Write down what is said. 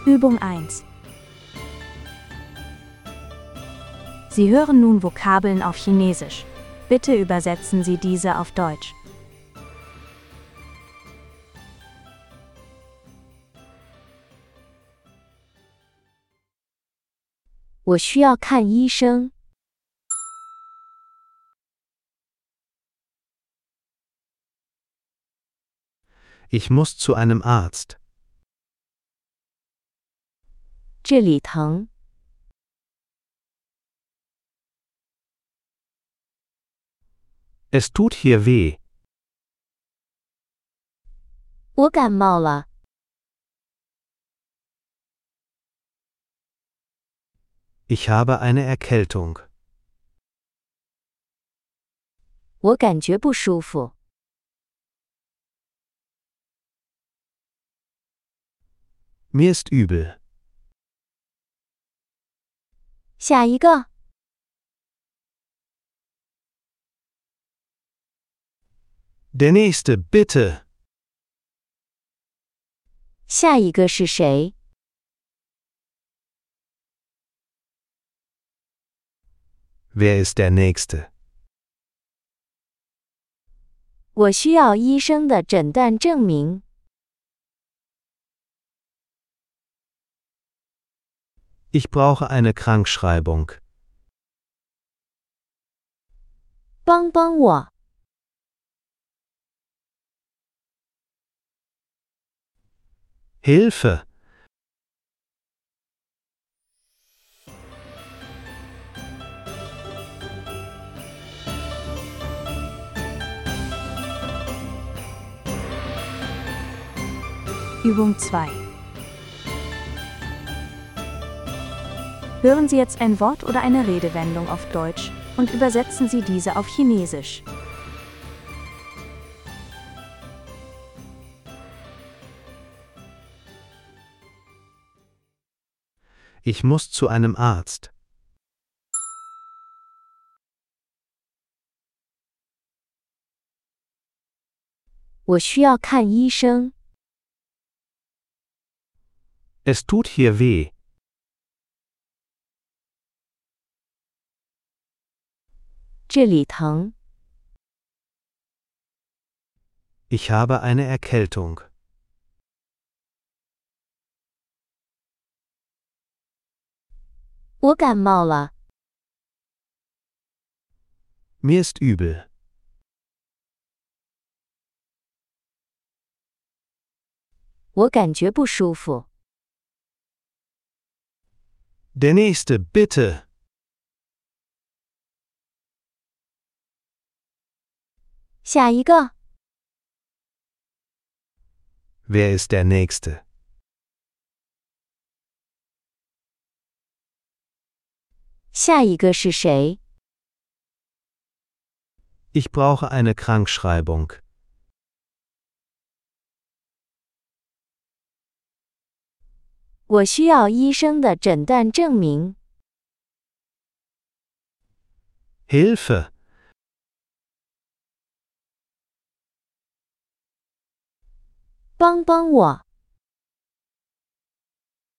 Übung 1. Sie hören nun Vokabeln auf Chinesisch. Bitte übersetzen Sie diese auf Deutsch. 我需要看医生。 Ich muss zu einem Arzt. 这里疼。 Es tut hier weh. 我感冒了。 Ich habe eine Erkältung. 我感觉不舒服。 Mir ist übel. 下一个。 Der nächste, bitte. 下一个是谁？ Wer ist der nächste? 我需要医生的诊断证明。 Ich brauche eine Krankschreibung. 帮帮我。 Hilfe! Übung 2. Hören Sie jetzt ein Wort oder eine Redewendung auf Deutsch und übersetzen Sie diese auf Chinesisch. Ich muss zu einem Arzt. 我需要看医生。 Es tut hier weh. 这里疼。 Ich habe eine Erkältung. 我感冒了。 Mir ist übel. 我感觉不舒服。 Der nächste, bitte. 下一个。 Wer ist der nächste? 下一个是谁？ Ich brauche eine Krankschreibung. 我需要医生的诊断证明。 Hilfe! 帮帮我。